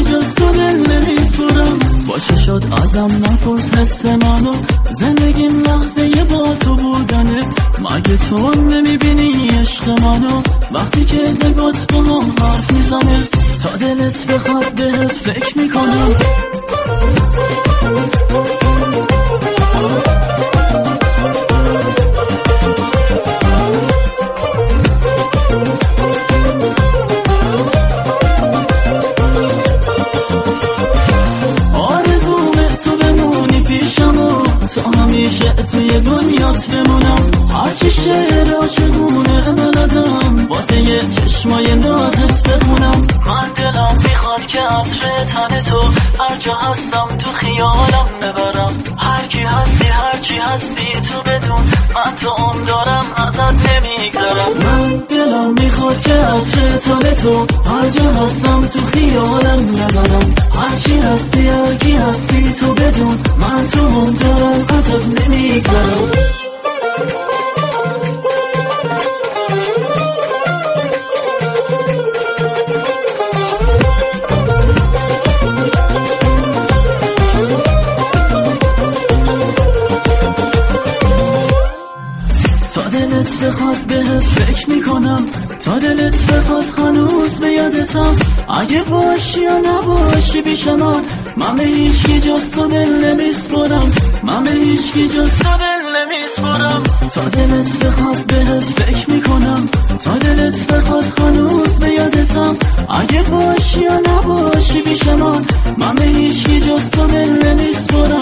جز تو دل نمیسپرم. باشه شد ازم نپرس حس منو، زندگیم لحظه با تو بودنه. مگه تو نمیبینی عشق منو وقتی که نگات با ما حرف میزنه؟ تا دلت بخواد بهت فکر میکنم. تا همیشه توی دنیات بمونم، هرچی شعر عاشقونه بلدم واسه یه چشمای نازت بخونم. من دلم میخواد که عطر تن تو هر جا هستم تو خیالم ببرم. هر کی هستی هرچی هستی تو بدون، من تو اون دارم ازت نمیگذرم. من دلم میخواد که عطر تن تو هر جا هستم تو خیالم ببرم. هرچی هستی هر کی هستی تو بدون، من تو اون دارم ازت نمیگذرم. تا دلت بخواد بهت فکر میکنم، تا دلت بخواد هنوز به یادتم. اگه باشی یا نباشی پیش من به هیچکی جز تو دل نمیسپرم. من به هیچکی جز تو دل نمیسپرم. تا دلت بخواد بهت فکر میکنم، تا دلت بخواد هنوز به یادتم. اگه باشی یا نباشی پیش من به هیچکی جز تو دل نمیسپرم.